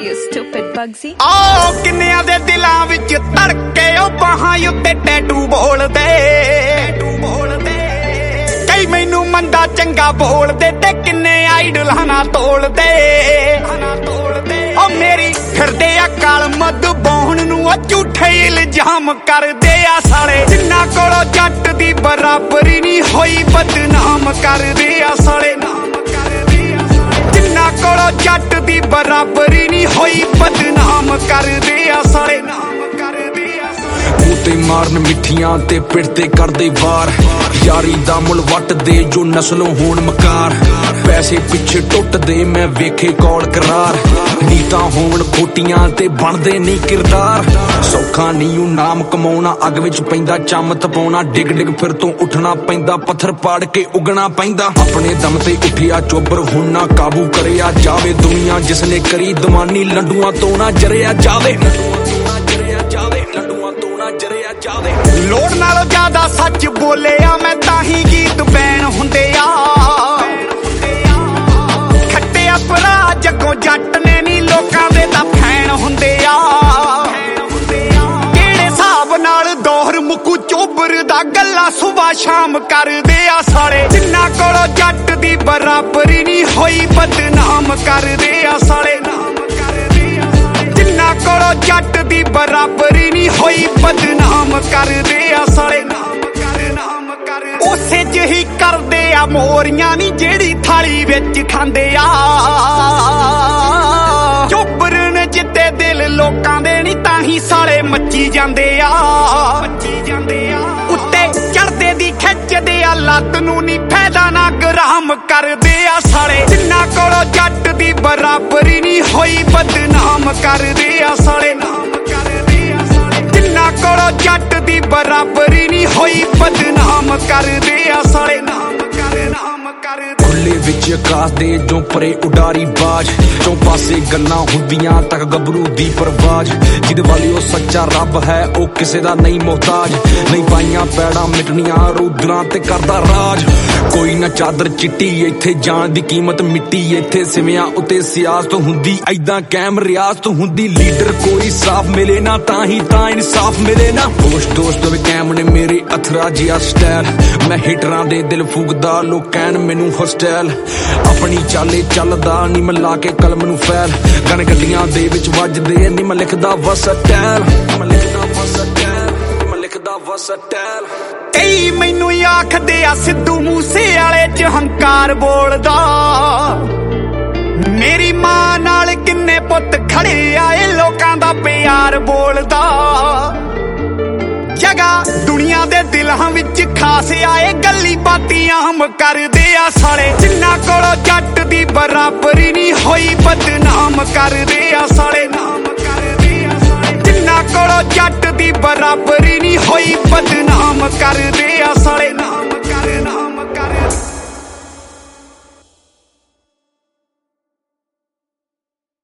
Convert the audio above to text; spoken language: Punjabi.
You stupid Bugsy। ਕਿੰਨਿਆਂ ਦੇ ਦਿਲਾਂ ਵਿੱਚ ਧੜਕੇ ਉਹ ਬਾਹਾਂ ਉੱਤੇ ਟੈਟੂ ਬੋਲਦੇ ਕਈ ਮੈਨੂੰ ਮੰਦਾ ਚੰਗਾ ਬੋਲਦੇ ਤੇ ਕਿੰਨੇ ਆਈਡਲਾਂ ਨਾਲ ਤੋਲਦੇ ਉਹ ਮੇਰੀ ਫਿਰਦੇ ਆ ਕਾਲ ਮੱਧ ਬੌਣ ਨੂੰ ਉਹ ਝੂਠੇ ਇਲਜ਼ਾਮ ਕਰਦੇ ਆ ਸਾਲੇ ਜਿੰਨਾ ਕੋਲੋਂ ਜੱਟ ਦੀ ਬਰਾਬਰੀ ਨਹੀਂ ਹੋਈ ਬਦਨਾਮ ਕਰਦੇ ਆ ਸਾਲੇ ਜਿੰਨਾ ਕੋਲੋਂ ਜੱਟ ਦੀ ਬਰਾਬਰੀ ਨਹੀਂ ਹੋਈ ਬਦਨਾਮ ਕਰਦੇ ਆ ਸਾਲੇ ਤੇ ਮਾਰਨ ਮਿੱਠੀਆਂ ਤੇ ਪਿੜ ਤੇ ਕਰਦੇ ਵਾਰ ਯਾਰੀ ਦਾ ਮੁੱਲ ਵੱਟਦੇ ਜੋ ਨਸਲੋਂ ਹੋਣ ਮਕਾਰ ਪੈਸੇ ਪਿੱਛੇ ਟੁੱਟਦੇ ਮੈਂ ਵੇਖੇ ਕੌਲ ਕਰਾਰ ਨੀਤਾਂ ਹੋਣ ਖੋਟੀਆਂ ਤੇ ਬਣਦੇ ਨਹੀਂ ਕਿਰਦਾਰ ਸੌਖਾ ਨਹੀਂ ਉਹ ਨਾਮ ਕਮਾਉਣਾ ਅੱਗ ਵਿੱਚ ਪੈਂਦਾ ਚੰਮ ਤਪਾਉਣਾ ਡਿੱਗ ਡਿੱਗ ਫਿਰ ਤੋਂ ਉੱਠਣਾ ਪੈਂਦਾ ਪੱਥਰ ਪਾੜ ਕੇ ਉਗਣਾ ਪੈਂਦਾ ਆਪਣੇ ਦਮ ਤੇ ਉੱਠਿਆ ਚੋਬਰ ਹੁਣ ਨਾ ਕਾਬੂ ਕਰਿਆ ਜਾਵੇ ਦੁਨੀਆ ਜਿਸਨੇ ਕਰੀ ਦਵਾਨੀ ਲੰਡੂਆਂ ਤੋਂ ਨਾ ਜਰਿਆ ਜਾਵੇ ਲੋੜ ਨਾਲੋਂ ਜ਼ਿਆਦਾ ਸੱਚ ਬੋਲਿਆ ਮੈਂ ਤਾਂ ਹੀ ਗੀਤ ਬੈਨ ਹੁੰਦੇ ਆ ਖੱਟਿਆ ਭਰਾ ਜੱਗੋਂ ਜੱਟ ਨੇ ਨੀ ਲੋਕਾਂ ਦੇ ਤਾਂ ਫੈਨ ਹੁੰਦੇ ਆ ਕਿਹੜੇ ਹਿਸਾਬ ਨਾਲ ਦੋਹਰ ਮੁੱਕੂ ਚੋਬਰ ਦਾ ਗੱਲਾਂ ਸੁਬਾ ਸ਼ਾਮ ਕਰਦੇ ਆ ਸਾਲੇ ਜਿੰਨਾ ਕੋਲੋਂ ਜੱਟ ਦੀ ਬਰਾਬਰੀ ਨਹੀਂ ਹੋਈ ਬਦਨਾਮ ਕਰਦੇ ਆ ਸਾਲੇ ਜਿੰਨਾ ਕੋਲੋਂ ਜੱਟ ਦੀ ਬਰਾਬਰੀ ਨਹੀਂ ਹੋਈ ਬਦਨਾਮ ਕਰਦੇ ਆ ਸਾਲੇ ਉਸੇ ਜਿਹੀ ਕਰਦੇ ਆ ਮੋਰੀਆਂ ਨੀ ਜਿਹੜੀ ਥਾਲੀ ਵਿੱਚ ਖਾਂਦੇ ਆ ਚੋਬਰਨ ਜਿੱਤੇ ਦਿਲ ਲੋਕਾਂ ਦੇ ਨੀ ਤਾਂ ਹੀ ਸਾਲੇ ਮੱਚੀ ਜਾਂਦੇ ਆ ਉੱਤੇ ਚੜਦੇ ਦੀ ਖਿੱਚਦੇ ਆ ਲੱਤ ਨੂੰ ਨੀ ਫਾਇਦਾ ਨਾ ਗਰਾਮ ਕਰਦੇ ਆ ਸਾਲੇ ਜਿੰਨਾ ਕੋਲੋਂ ਜੱਟ ਦੀ ਬਰਾਬਰੀ ਨਹੀਂ ਹੋਈ ਬਦਨਾਮ ਕਰਦੇ ਆ ਸਾਲੇ ਜਿੰਨਾ ਕੋਲੋਂ ਜੱਟ ਦੀ ਬਰਾਬਰੀ ਨਹੀਂ ਹੋਈ ਬਦਨਾਮ ਕਰਦੇ ਆ ਸਾਲੇ ਖੁੱਲੇ ਵਿੱਚ ਆਕਾਸ਼ ਦੇ ਜੋ ਪਰੇ ਉਡਾਰੀ ਬਾਜ ਚੋਂ ਪਾਸੇ ਗੱਲਾਂ ਹੁੰਦੀਆਂ ਤੱਕ ਗੱਭਰੂ ਦੀ ਪਰਵਾਜ ਜਿਹਦੇ ਵਾਲੀ ਉਹ ਸੱਚਾ ਰੱਬ ਹੈ ਉਹ ਕਿਸੇ ਦਾ ਨਹੀਂ ਮੁਹਤਾਜ ਨਹੀਂ ਪਾਈਆਂ ਪੈੜਾਂ ਮਿਟਣੀਆਂ ਰੂਦਰਾਂ ਤੇ ਕਰਦਾ ਰਾਜ ਕੋਈ ਨਾ ਚਾਦਰ ਚਿੱਟੀ ਇੱਥੇ ਜਾਣ ਦੀ ਕੀਮਤ ਮਿੱਟੀ ਇੱਥੇ ਸਿਵਿਆਂ ਉੱਤੇ ਸਿਆਸਤ ਹੁੰਦੀ ਐਦਾਂ ਕਾਇਮ ਰਿਆਸਤ ਹੁੰਦੀ ਲੀਡਰ ਕੋਈ ਸਾਫ਼ ਮਿਲੇ ਨਾ ਤਾਂ ਹੀ ਤਾਂ ਇਨਸਾਫ ਮਿਲੇ ਨਾ ਦੋਸਤ ਵੀ ਕਾਇਮ ਨੇ ਮੇਰੇ ਅਥਰਾ ਜਿਹਾ ਸਟਾਈਲ ਮੈਂ ਹਿਟਰਾਂ ਦੇ ਦਿਲ ਫੂਕਦਾ ਲੋਕ ਕਹਿਣ ਮੈਨੂੰ ਹਸਟੈਲ ਆਪਣੀ ਚਾਲੇ ਚੱਲਦਾ ਨੀ ਮੈਂ ਲਾ ਕੇ ਕਲਮ ਨੂੰ ਫੈਲ ਗਨ ਗੱਡੀਆਂ ਦੇ ਵਿੱਚ ਵੱਜਦੇ ਨੀ ਮੈਂ ਲਿਖਦਾ ਵਸਟੈਲ ਕਈ ਮੈਨੂੰ ਆਖਦੇ ਆ ਸਿੱਧੂ ਮੂਸੇ ਵਾਲੇ ਚ ਹੰਕਾਰ ਬੋਲਦਾ ਮੇਰੀ ਮਾਂ ਨਾਲ ਕਿੰਨੇ ਪੁੱਤ ਖੜੇ ਆਏ ਲੋਕਾਂ ਦਾ ਪਿਆਰ ਬੋਲਦਾ ਜਗ੍ਹਾ ਦੁਨੀਆ ਦੇ ਦਿਲਾਂ ਵਿੱਚ ਖਾਸ ਆਏ ਗੱਲੀ ਬਾਤੀ ਆਮ ਕਰਦੇ ਆ ਸਾਲੇ ਜਿੰਨਾ ਕੋਲੋਂ ਜੱਟ ਦੀ ਬਰਾਬਰੀ ਨਹੀਂ ਹੋਈ ਬਦਨਾਮ ਕਰਦੇ ਆ ਸਾਲੇ ਜਿੰਨਾ ਕੋਲੋਂ ਜੱਟ ਦੀ ਬਰਾਬਰੀ ਨਹੀਂ ਹੋਈ